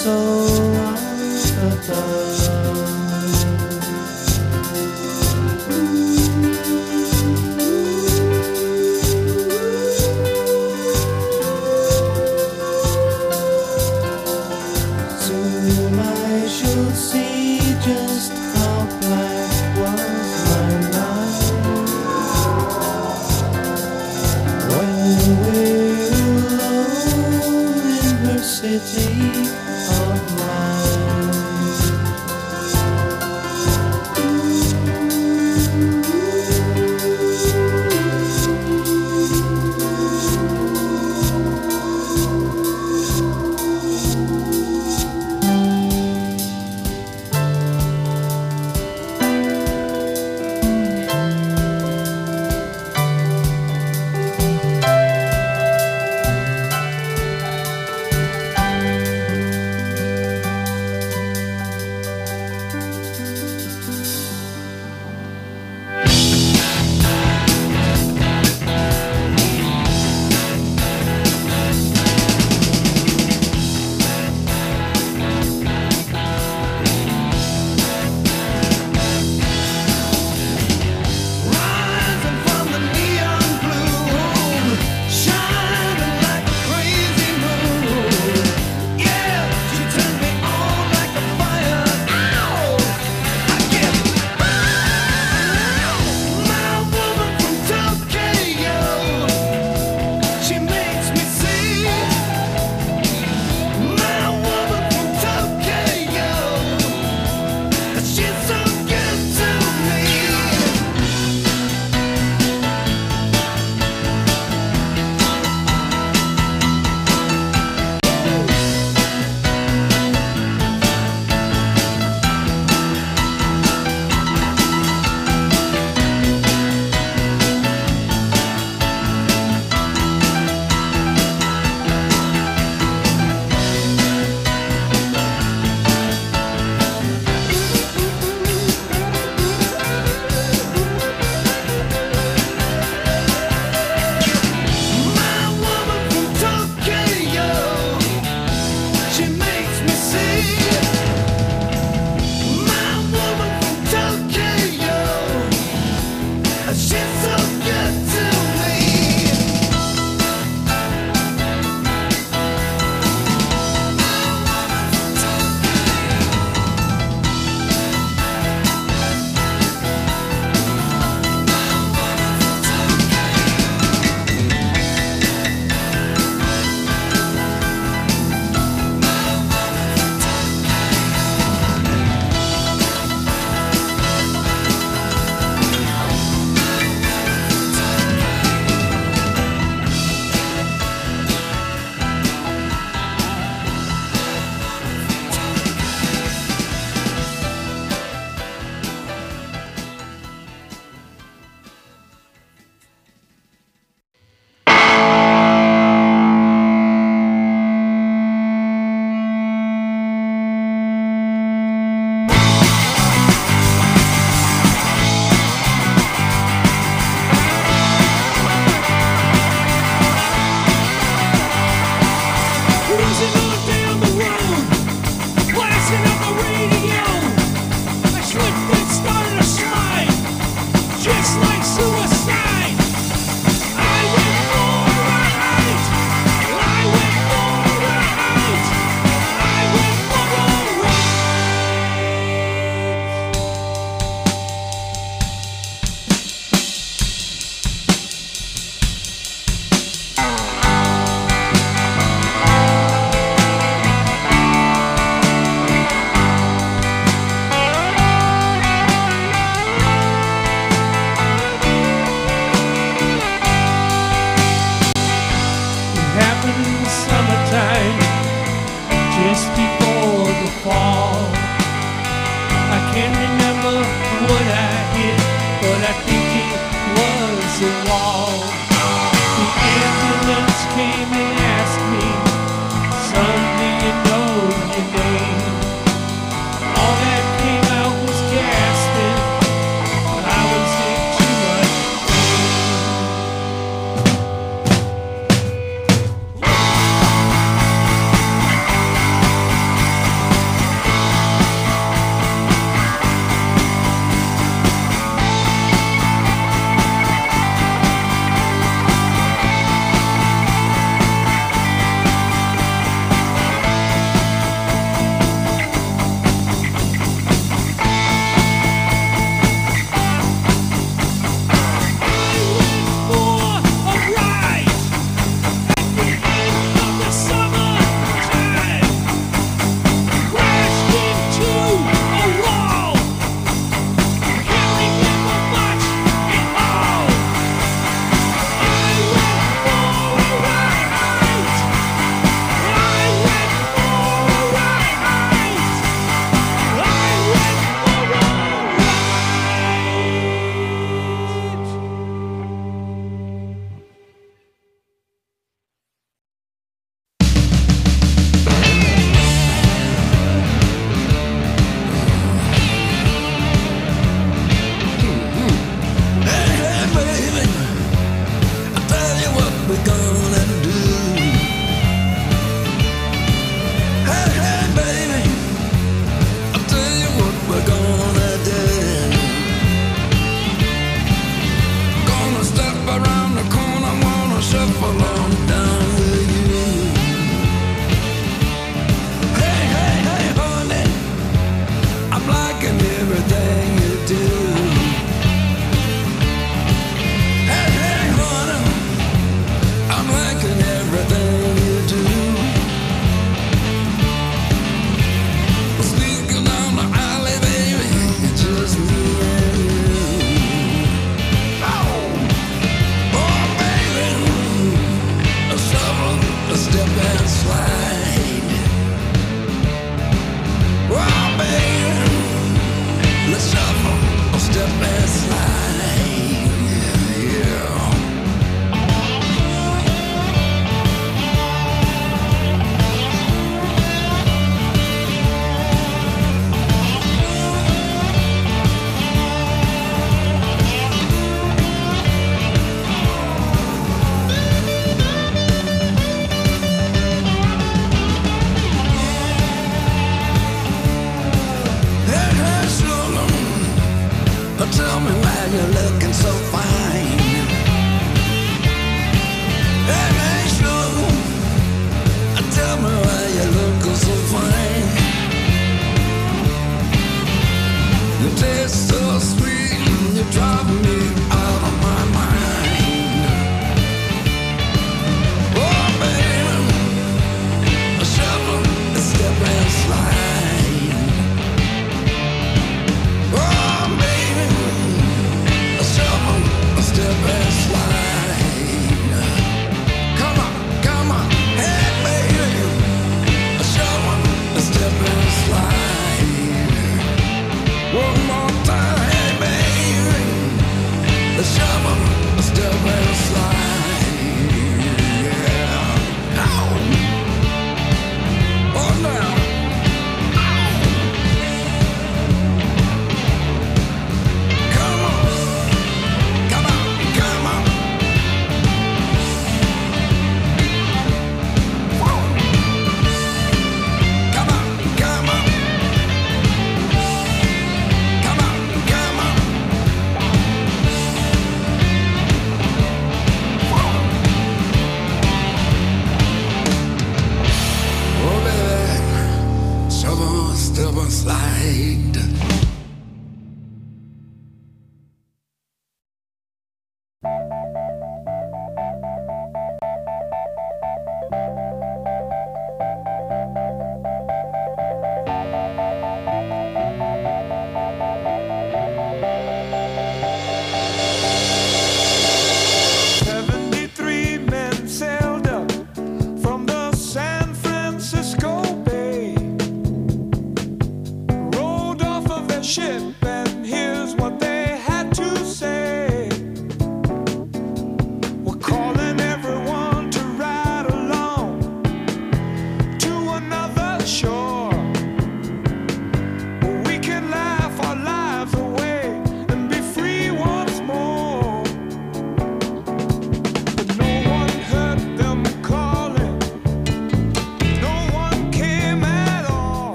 soul of the dove. Soon I shall see just how black was my night. When we're alone in her city of mine.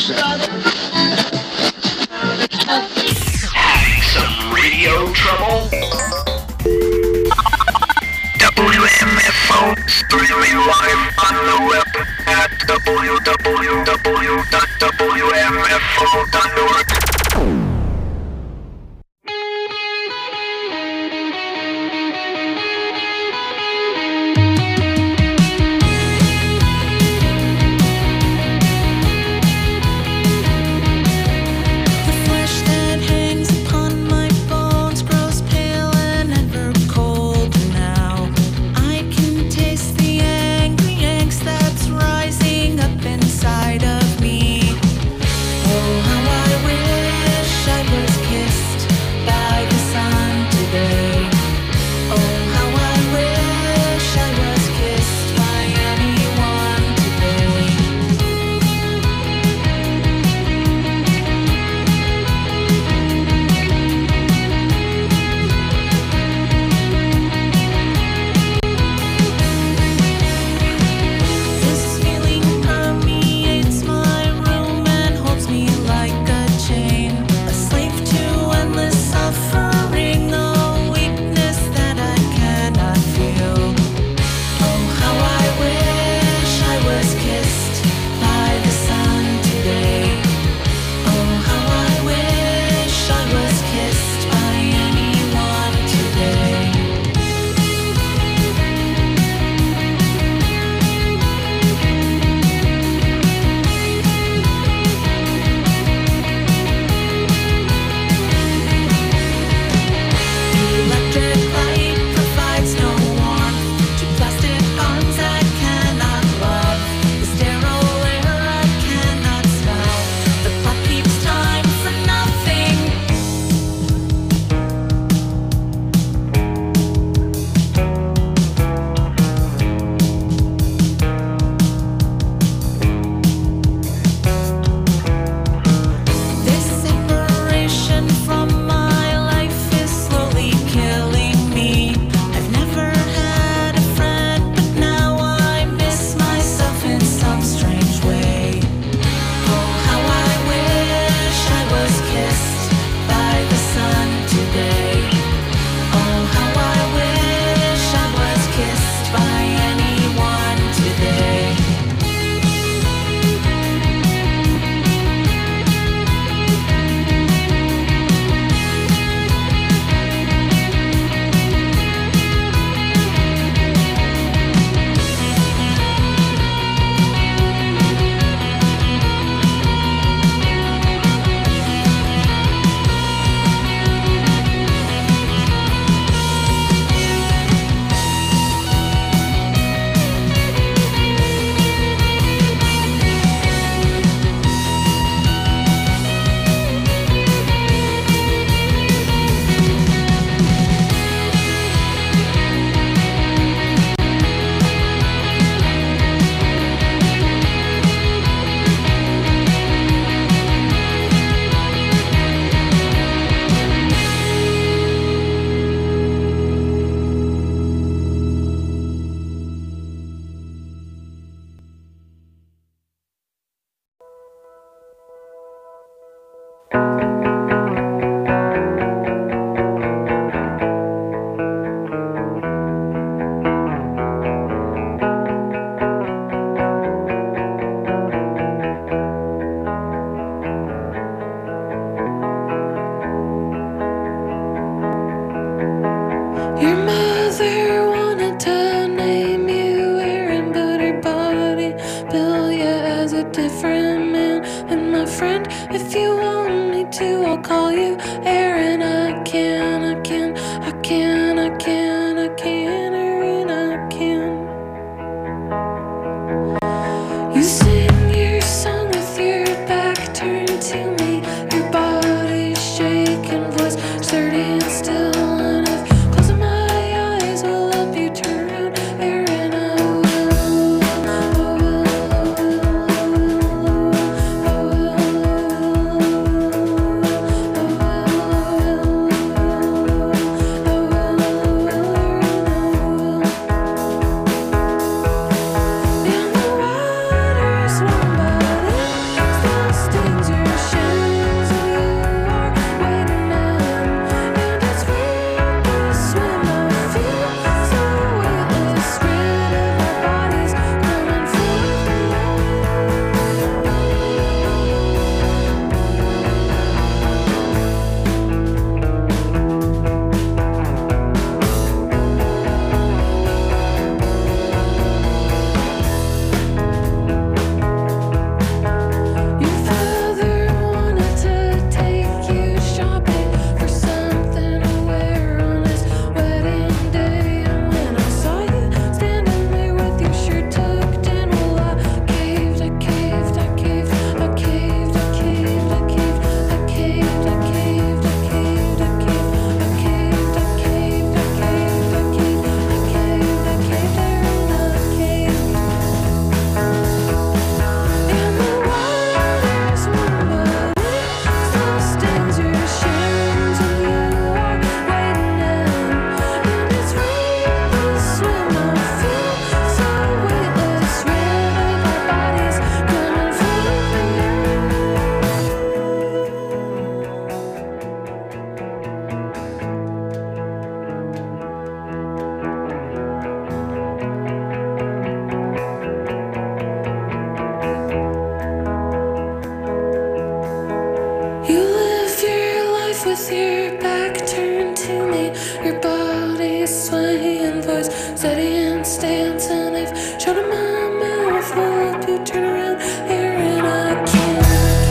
Having some radio trouble? WMFO streaming live on the web at www.wmfo.org. swaying voice, steady and stance, and I've shut my mouth while you turn around here, and I can't.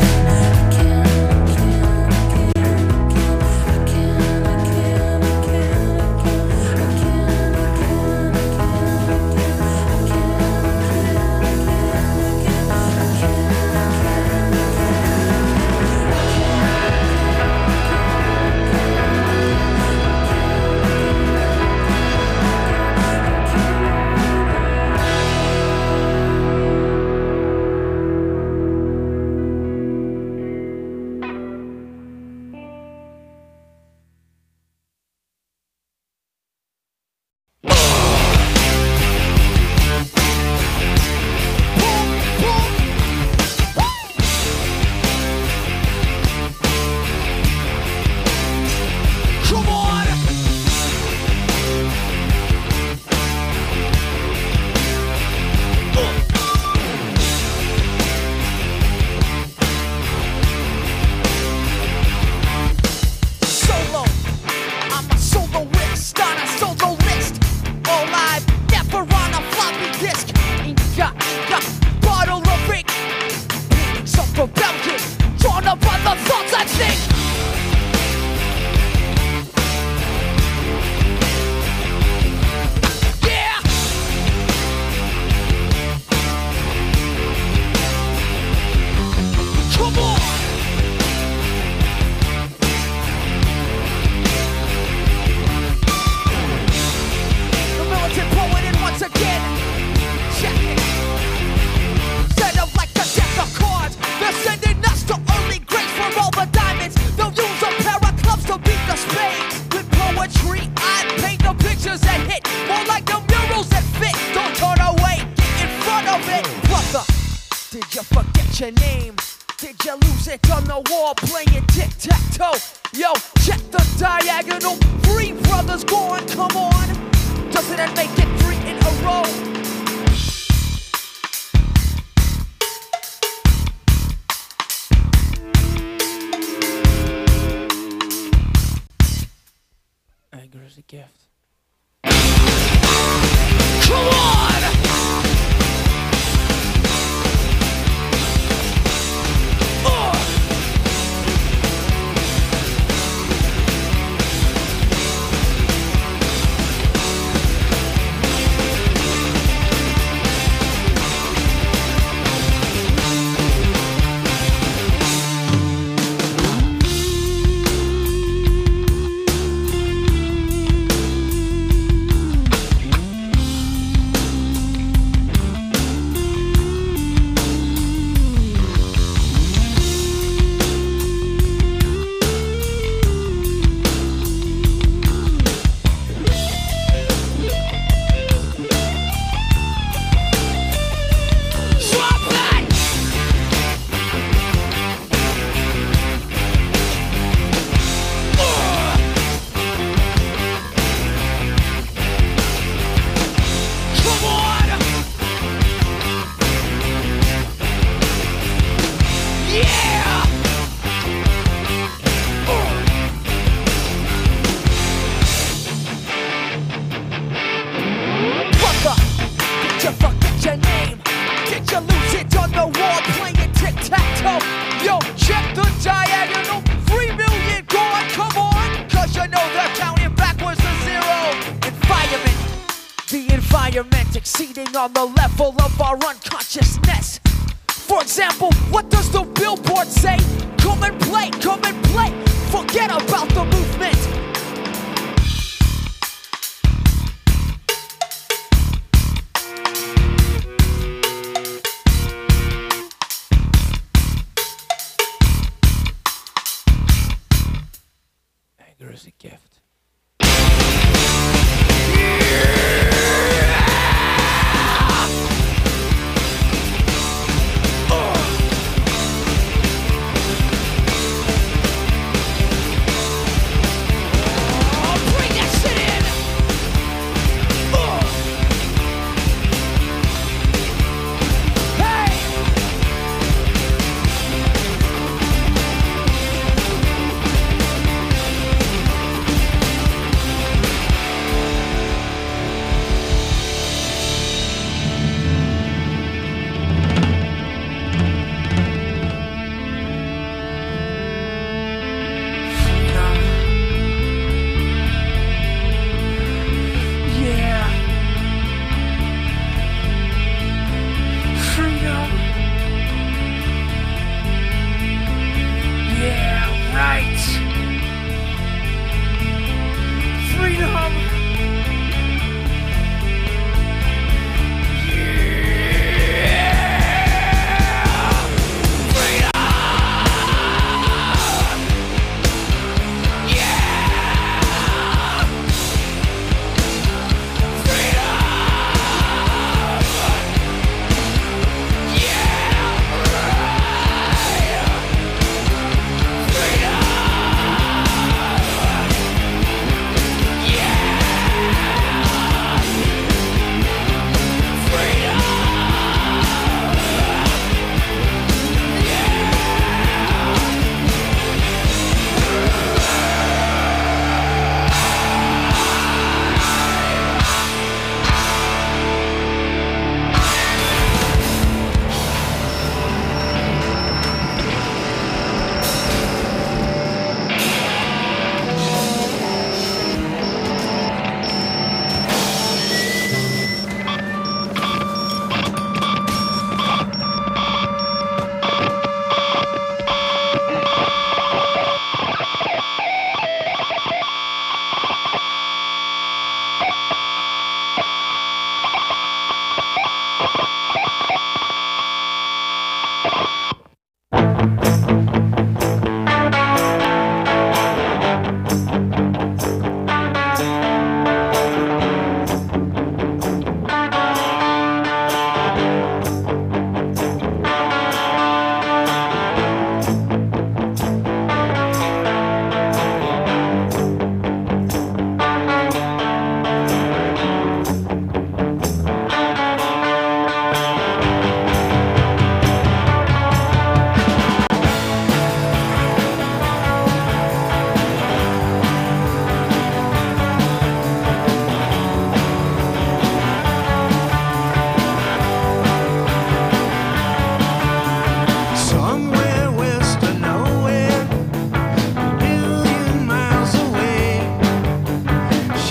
On the level of our unconsciousness. For example, what does the billboard say? Come and play, forget about the movement. Anger is a gift.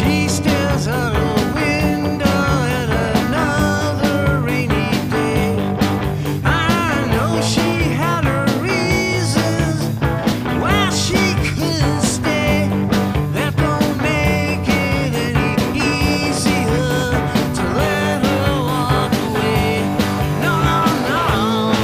She stares out her window at another rainy day. I know she had her reasons why she couldn't stay. That don't make it any easier to let her walk away. No, no, no.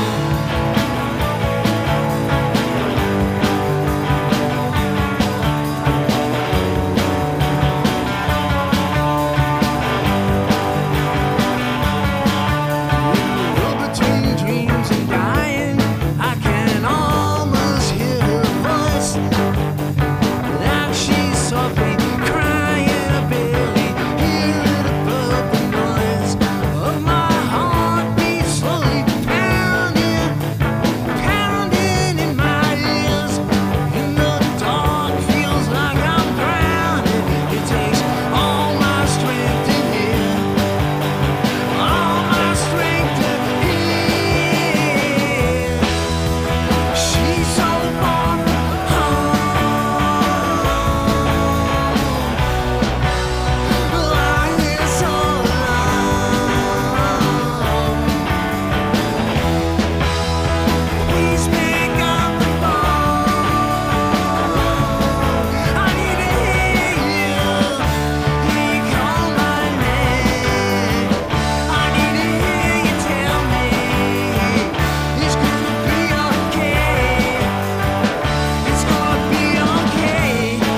Between dreams and dying, I can almost hear her voice. Like she's softly crying, I barely hear it above the noise of my heartbeat slowly pounding, pounding in my ears. In the dark, feels like I'm drowning. It takes all my strength to hear. All my strength to hear. She's so far from home. Lying here so alone. Please pick up the phone. I need to hear you. Hear you call my name. I need to hear you tell me it's gonna be okay. It's gonna be okay.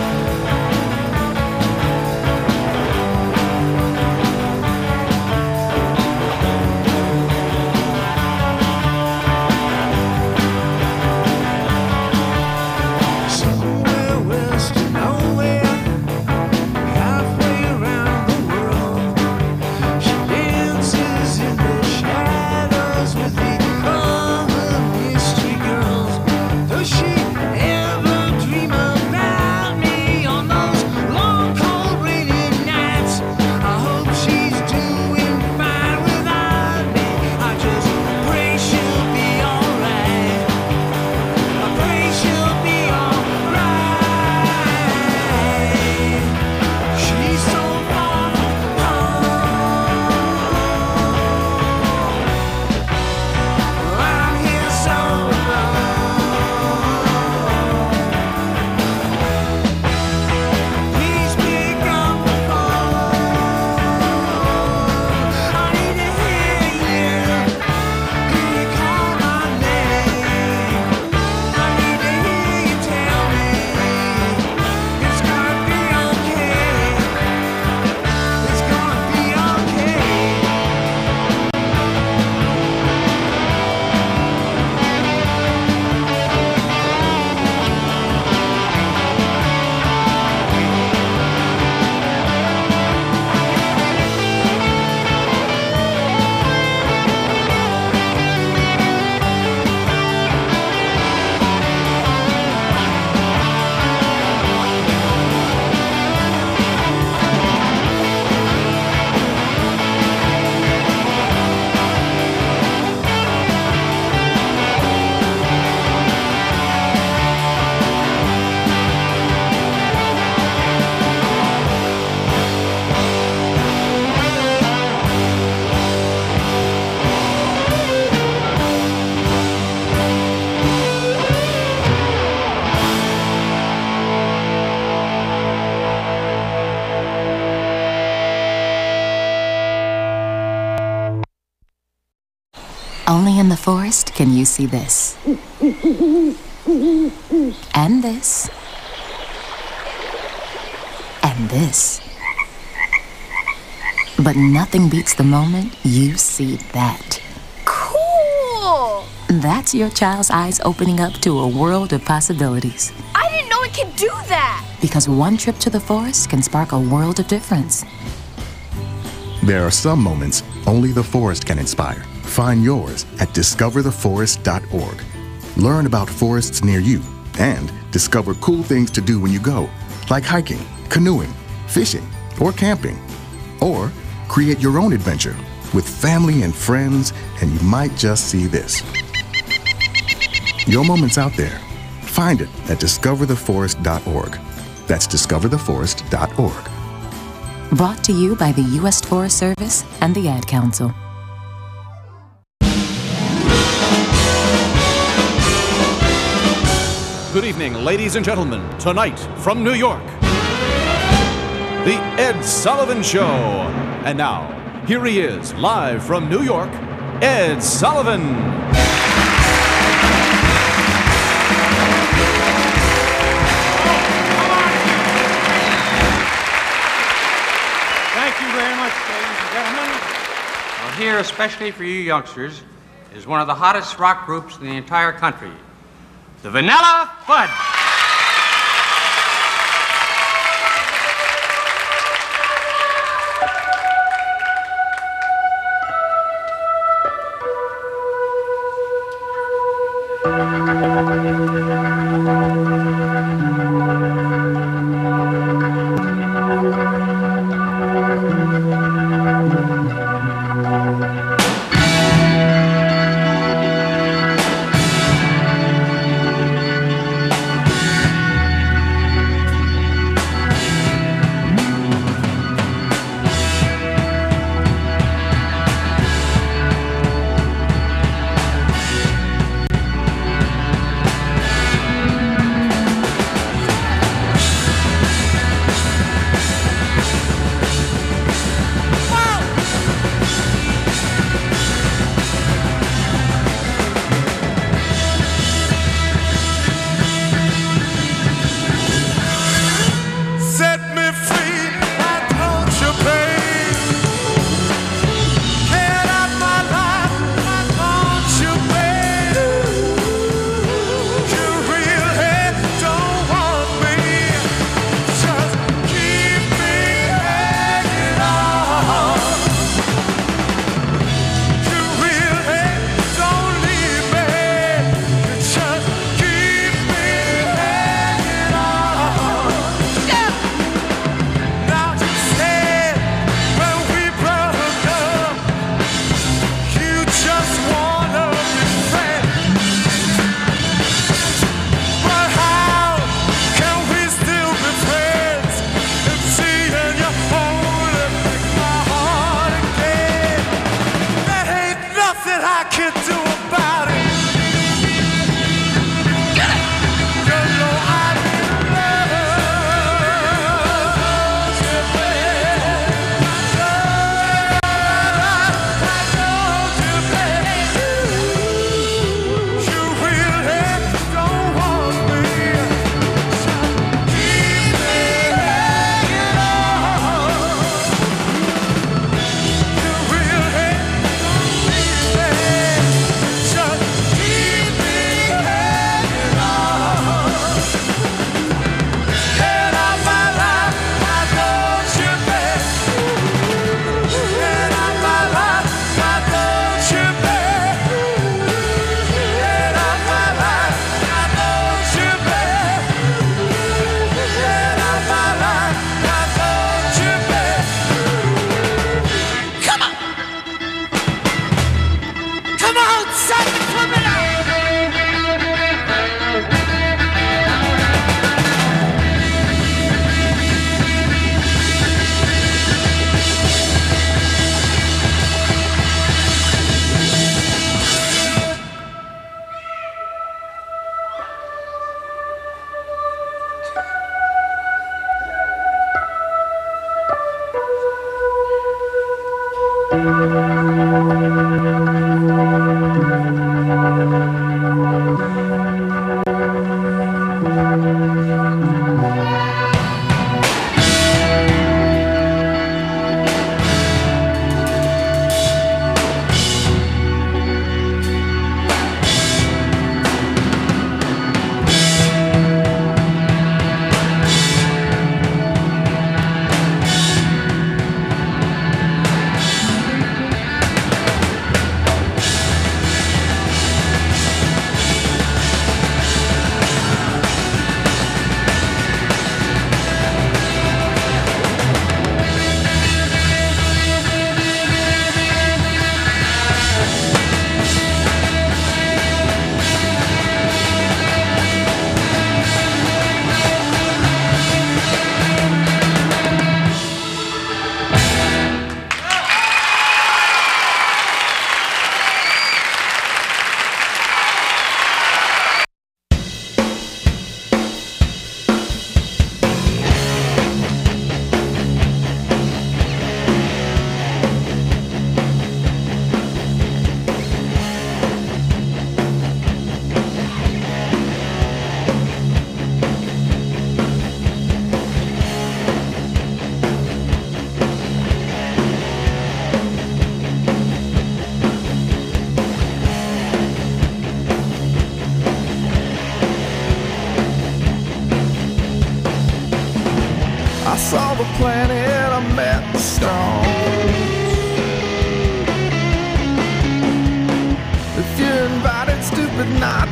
Somewhere west of nowhere, halfway around the world, she dances in the shadows with the other mystery girls. Does she ever dream about me on those long, cold, rainy nights? I hope she's doing fine without me. I just pray she'll be alright. I pray she'll be alright. She's so far from home. I'm here so alone. Please pick up the phone. I need to hear you. Hear you call my name. I need to hear you tell me it's gonna be okay. It's gonna be okay. Only in the forest can you see this. And this. And this. But nothing beats the moment you see that. Cool! That's your child's eyes opening up to a world of possibilities. I didn't know it could do that! Because one trip to the forest can spark a world of difference. There are some moments only the forest can inspire. Find yours at discovertheforest.org. Learn about forests near you and discover cool things to do when you go, like hiking, canoeing, fishing, or camping. Or create your own adventure with family and friends, and you might just see this. Your moment's out there. Find it at discovertheforest.org. That's discovertheforest.org. Brought to you by the U.S. Forest Service and the Ad Council. Good evening, ladies and gentlemen. Tonight, from New York, The Ed Sullivan Show. And now, here he is, live from New York, Ed Sullivan. Thank you very much, ladies and gentlemen. Well, here, especially for you youngsters, is one of the hottest rock groups in the entire country, the Vanilla Fudge.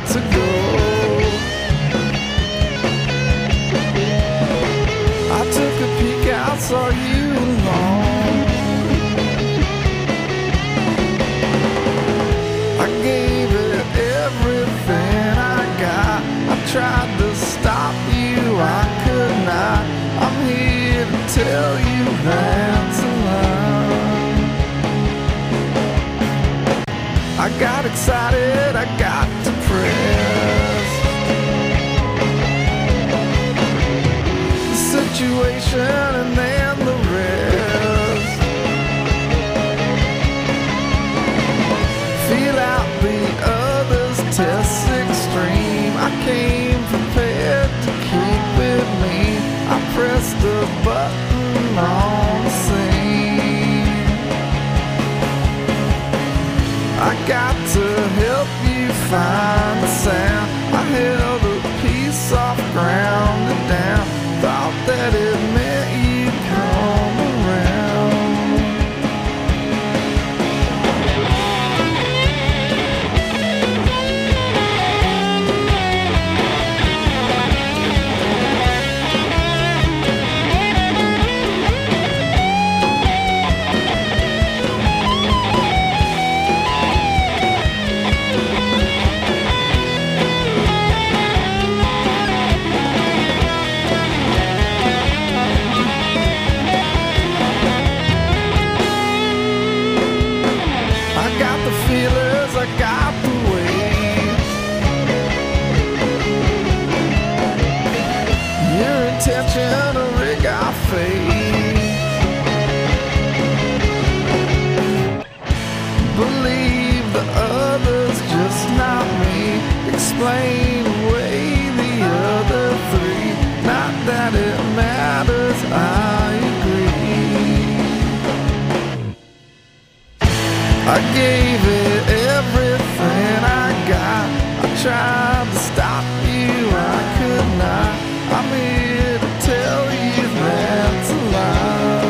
to go. I took a peek out, saw you alone. I gave it everything I got. I tried to stop you, I could not. I'm here to tell you that's a lie. I got excited, I got depressed. The situation and then the rest. Feel out the others, test extreme. I came prepared to keep with me. I pressed the button on the scene. I got to help you find the sound. I held a piece off ground and down. Thought that it meant you'd come around. Feelers, I got the weight. Your intention to rig our fate. Believe the others, just not me. Explain away the other three. Not that it matters, I agree. I gave it everything I got. I tried to stop you, I could not. I'm here to tell you that's a lie.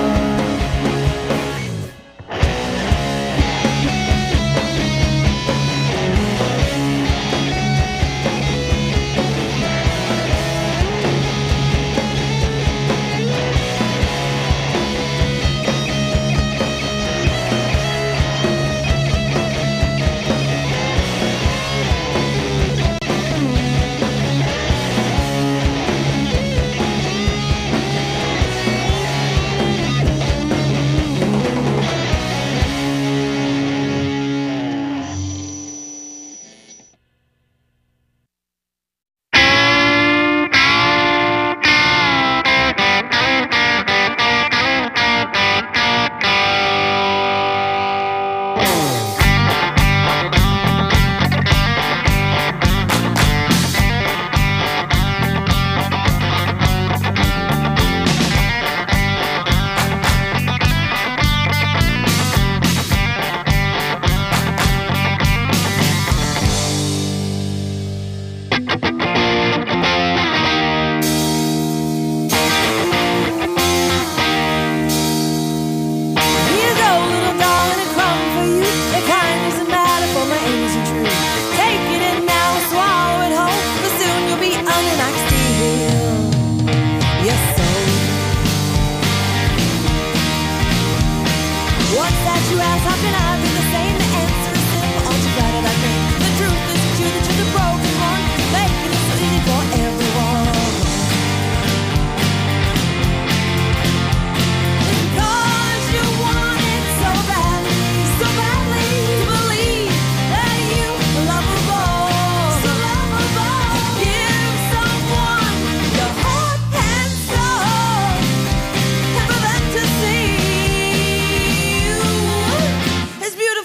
It's beautiful.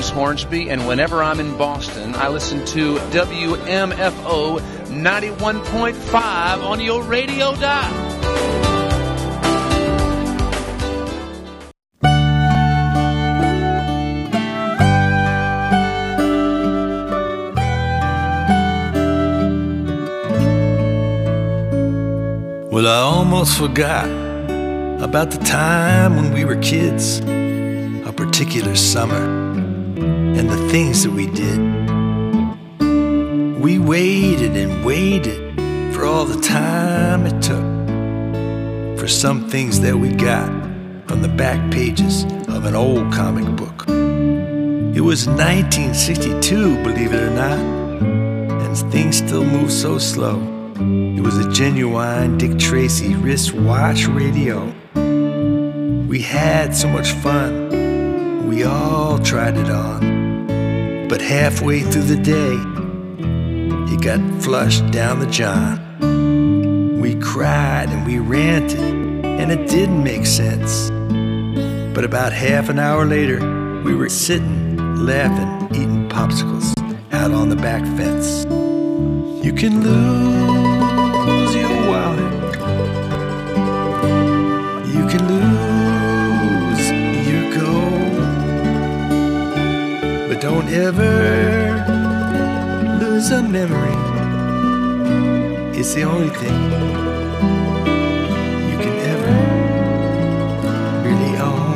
James Hornsby, and whenever I'm in Boston, I listen to WMFO 91.5 on your radio dial. Well, I almost forgot about the time when we were kids, a particular summer, and the things that we did. We waited and waited for all the time it took for some things that we got from the back pages of an old comic book. It was 1962, believe it or not, and things still move so slow. It was a genuine Dick Tracy wristwatch radio. We had so much fun, we all tried it on. But halfway through the day, it got flushed down the john. We cried and we ranted, and it didn't make sense. But about half an hour later, we were sitting, laughing, eating popsicles out on the back fence. You can lose your wallet. You can lose your gold. But don't ever lose a memory. It's the only thing you can ever really own.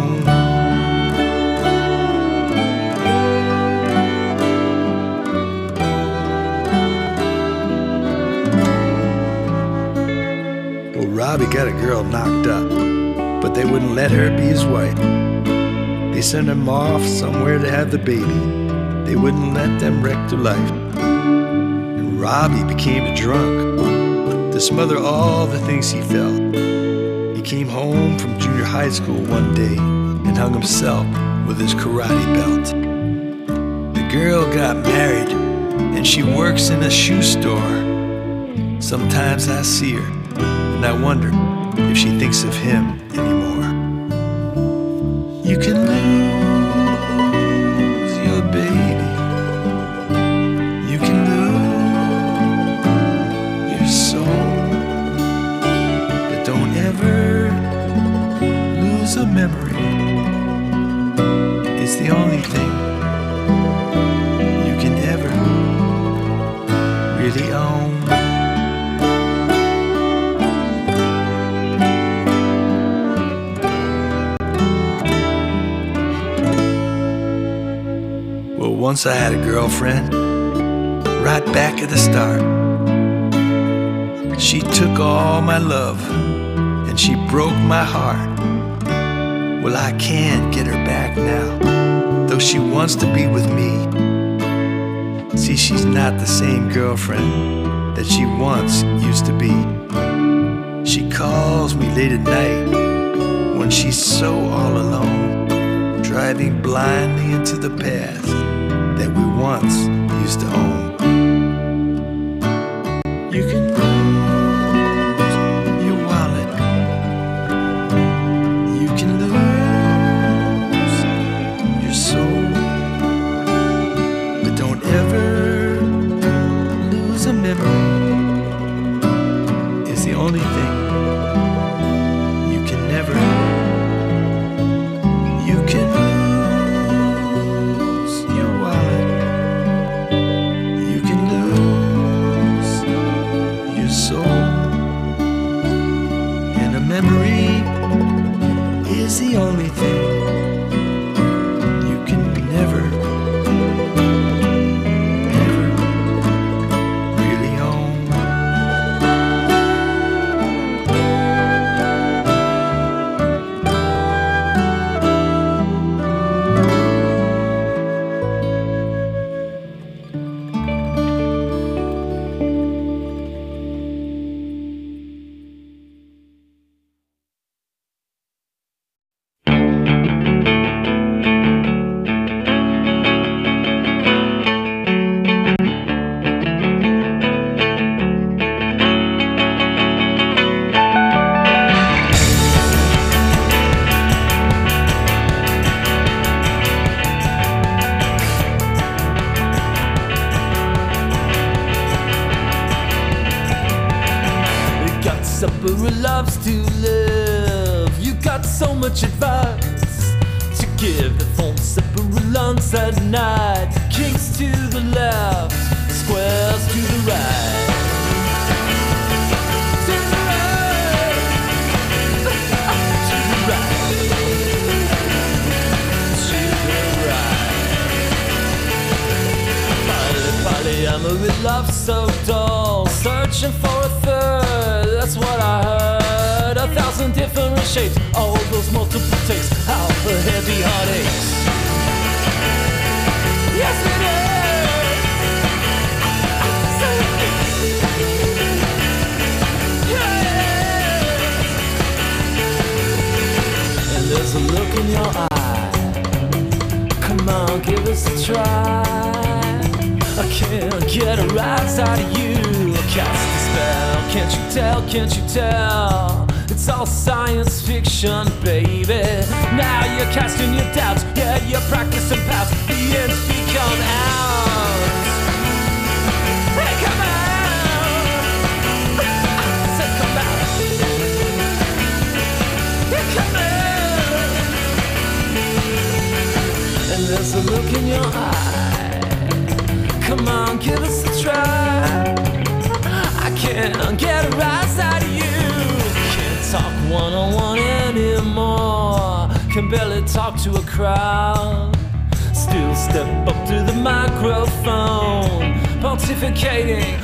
Robbie got a girl knocked up, but they wouldn't let her be his wife. They sent him off somewhere to have the baby. They wouldn't let them wreck their life. And Robbie became a drunk to smother all the things he felt. He came home from junior high school one day and hung himself with his karate belt. The girl got married and she works in a shoe store. Sometimes I see her and I wonder if she thinks of him anymore. You can lose your baby. You can lose your soul. But don't ever lose a memory. It's the only thing you can ever really own. Once I had a girlfriend, right back at the start. She took all my love, and she broke my heart. Well, I can't get her back now, though she wants to be with me. See, she's not the same girlfriend that she once used to be. She calls me late at night when she's so all alone, driving blindly into the past that we once used to own. You can lose your wallet. You can lose your soul. But don't ever lose a memory. It's the only thing you can never. You can memory is the only thing you can never, never really own. got supper and loves to live. You got so much advice to give. The phone supper and lunch at night. Kings to the left, squares to the right. To the right. To the right. To the right. Polyamory love so dull. Searching for a third, that's what I heard. 1,000 different shapes, all those multiple takes. How the heavy heartaches. Yes it is. Yeah. And there's a look in your eye. Come on, give us a try. I can't get a rise out of you. Cast a spell, can't you tell, can't you tell? It's all science fiction, baby. Now you're casting your doubts, yeah, you're practicing past. The ends become ours. Hey, come out! I said come out. Hey, come out! And there's a look in your eye. Come on, give us a try. I can't get a rise out of you. Can't talk one-on-one anymore. Can barely talk to a crowd. Still step up to the microphone, pontificating.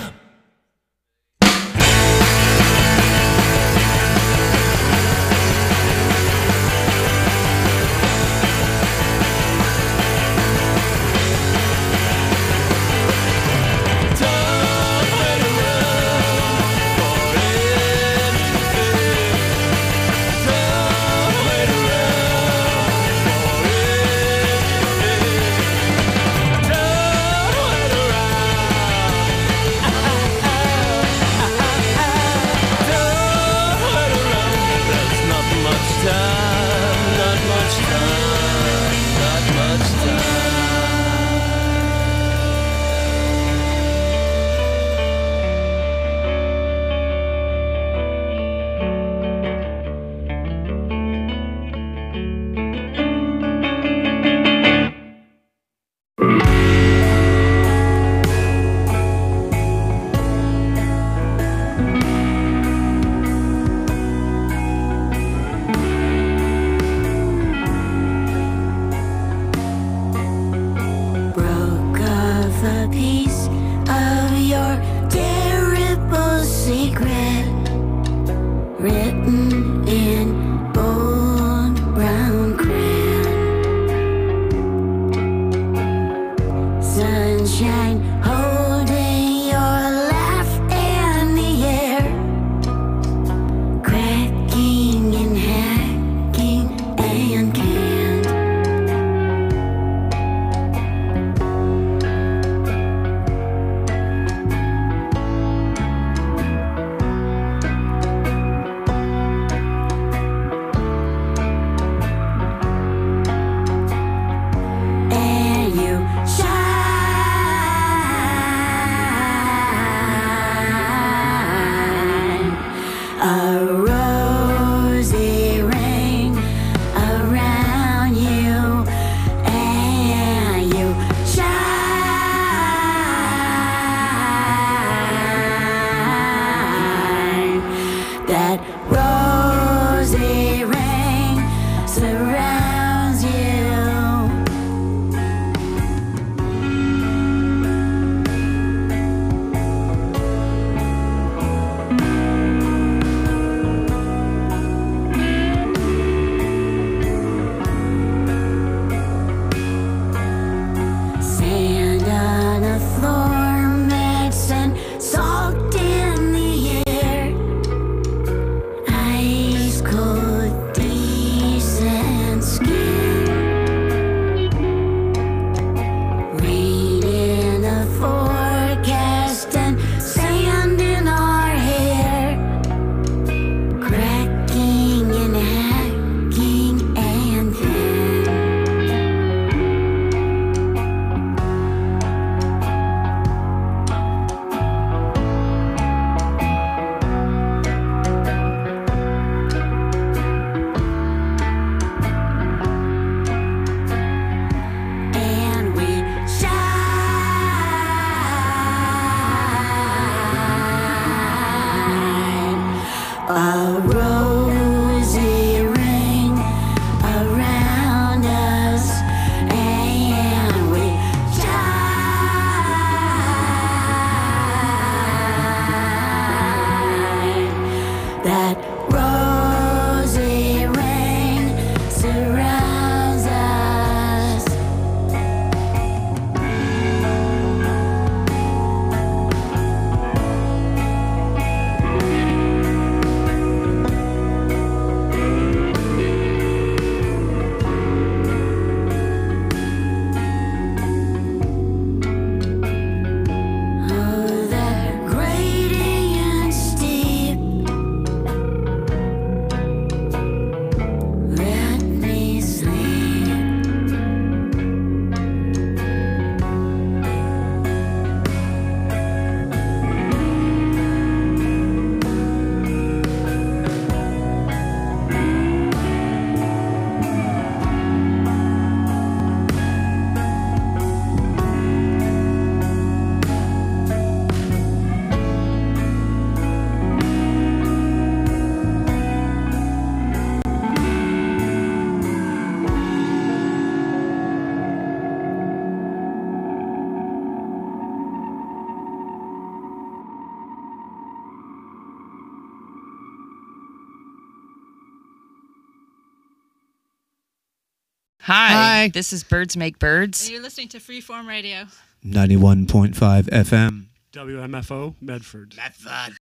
A rosy ring around us, and we shine. That rosy ring surrounds us. Oh, that gradient steep. Let me sleep. Hi, this is Birds Make Birds. And you're listening to Freeform Radio. 91.5 FM. WMFO, Medford. Medford.